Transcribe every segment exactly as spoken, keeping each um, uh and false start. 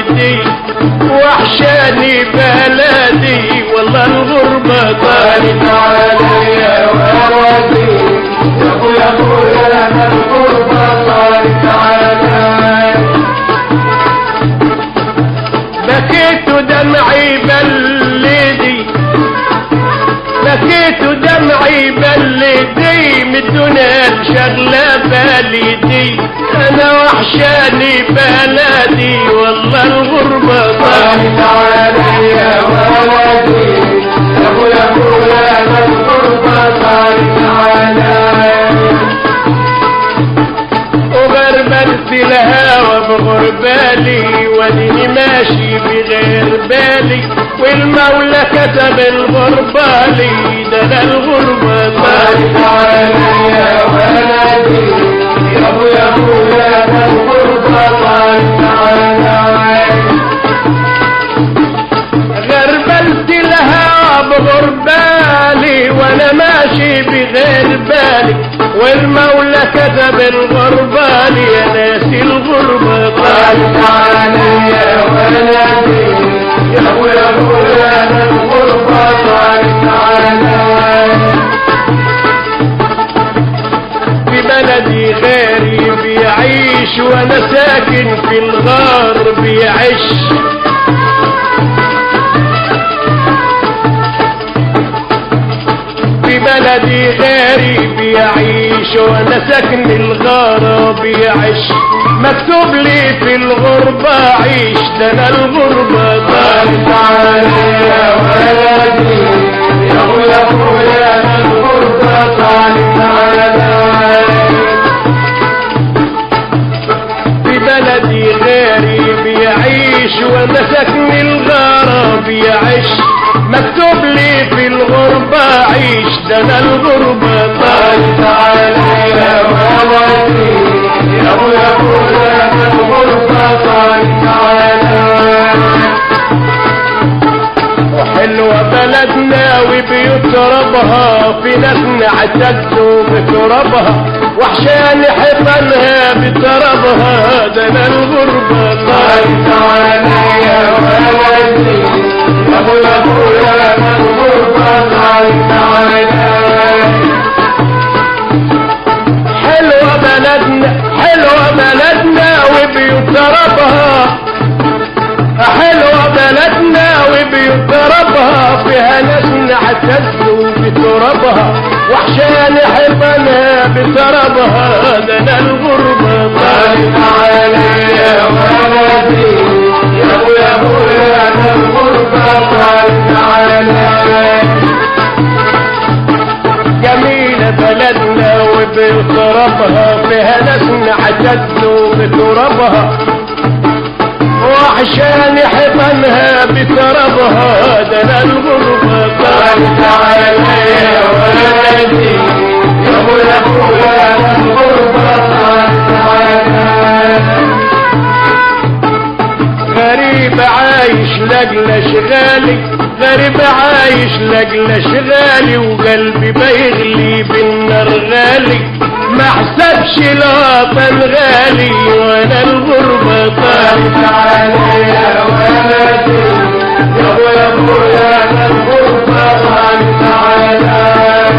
والدي وحشاني بلدي والله الغربة طالت عليا ولدي يا ابو يا ابو يا الغربة طالت عليا بكيت ودمعي بلدي بكيت ودمعي بلدي من الدنيا شغلة باليدي انا وحشاني بلدي والله الغربة طالت عليا ولدي يا ابو يا ابو يا الغربة طالت عليا وغربلت الهوى بغربالي وديني ماشي بغير بالي والمولى كتب الغربة لي ده انا الغربة طالت عليا ولدي يا ابو يا ابو يا الغربة طالت عليا غربلت الهوى بغربالي وانا ماشي بغير بالي والمولى كتب الغربة لي يا ناسي الغربة طالت عليا ولدي يا ابو يا ابو يا الغربة طالت عليا في بلدي غيري بيعيش وانا ساكن في الغار بيعيش في بلدي غيري بيعيش وانا ساكن الغار بيعيش مكتوب لي في الغربة عيش ده انا الغربة طالت عليا ولدي يا ابو يا ابو يا الغربة طالت عليا في بلدي غيري بيعيش وانا ساكن الغار بيعيش مكتوب لي في الغربة عيش ده انا الغربة طالت عليا ولدي يا ابو يا ابو يا الغربة طالت عليا وحلوة بلدنا وبيوت ربها في ناس نعتدوا بترابها وحشاني حيطانها بترابها ده انا الغربة طالت عليا ولدي يا ابو يا ابو يا الغربة طالت عليا حلوة بلدنا حلوة بلدنا وبيوت ربها حلوة بلدنا وبيوت ربها فيها ناس نعتزوا بترابها وحشاني حيطانها بترابها ده انا الغربة طالت عليا ولدي يا ابو يا ابو يا الغربة طالت عليا جميلة بلدنا وبيوت ربها فيها ناس نعتزوا بترابها وحشاني حيطانها بترابها ده انا الغربة طالت عليا ولدي يا ابو يا ابو يا الغربة طالت عليا غريب عايش لاجل اشغالي غريب عايش لاجل اشغالي وقلبي بيغلي بالنار غالي ما حسبش الوطن غالي وانا الغربة طالت عليا ولدي يا ابو يا ابو يا الغربة طالت عليا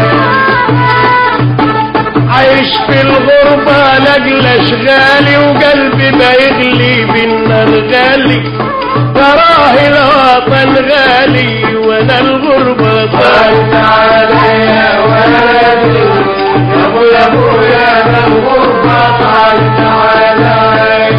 عايش في الغربة لاجل اشغالي وقلبي بيغلي بالنار غالي تراه الوطن غالي وانا الغربة طالت عليا ولدي يا ابو يا ابو يا الغربة طالت عليا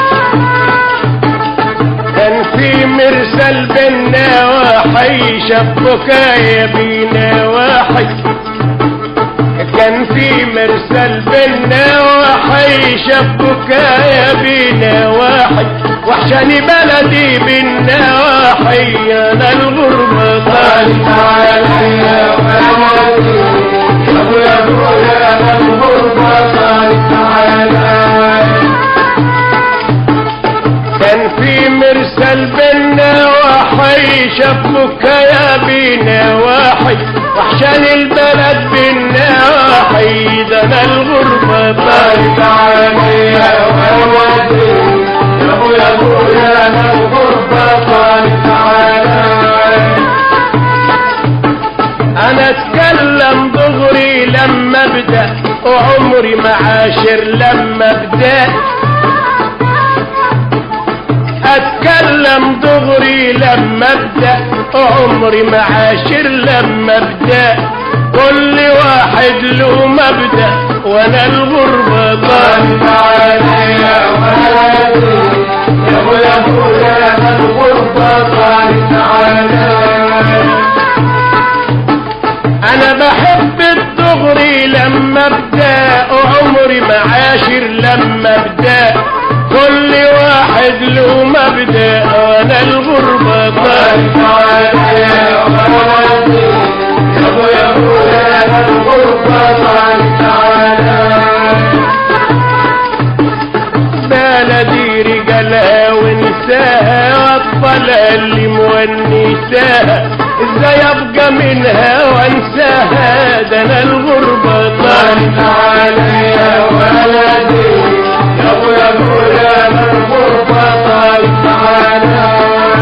كان في مرسل بينا وحي شبك يا بينا وحي كان في مرسل بينا وحي شبك يا بينا وحي وحشاني بلدي بالنواحي انا الغربة طالت عليا ولدي يا ابو يا ابو يا الغربة طالت عليا كان في مرسل بالنواحي شبك يا بنواحي وحشاني البلد بالنواحي ده انا الغربة طالت عليا ولدي يا ابو يا ابو يا ابدأ وعمري معاشر لما ابدأ اتكلم دغري لما ابدأ عمري معاشر لما ابدأ كل واحد له مبدأ وانا الغربة طالت علي يا ولدي يا ابو يا ابو يا الغربة طالت علي انا بحب الدغري لما ابدأ وعمري معاشر لما ابدأ كل واحد له مبدأ وانا الغربة طالت علي يا ولدي يا ابو يا ابو يا الغربة طالت علي بلدي رجالها ونساها واطفالها اللي مونساها ازاي ابقى منها وانساها ده انا الغربة طالت علي يا ولدي يا ابو يا ابو يا الغربة طالت علي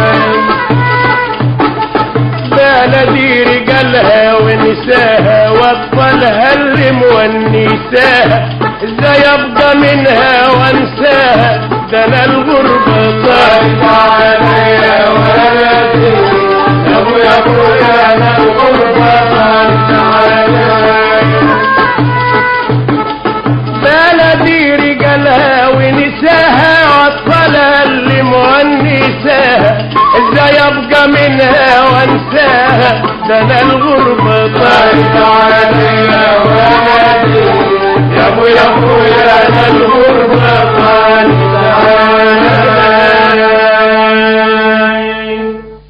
بلدي رجالها ونساها واطفالها اللي مونساها ازاي ابقى منها وانساها ده انا الغربة طالت علي يا ولدي يا ابو يا ابو يا الغربة طالت علي بلدي رجالها ونساها واطفالها اللي مونساها ازاي ابقى منها وانساها ده انا الغربة طالت علي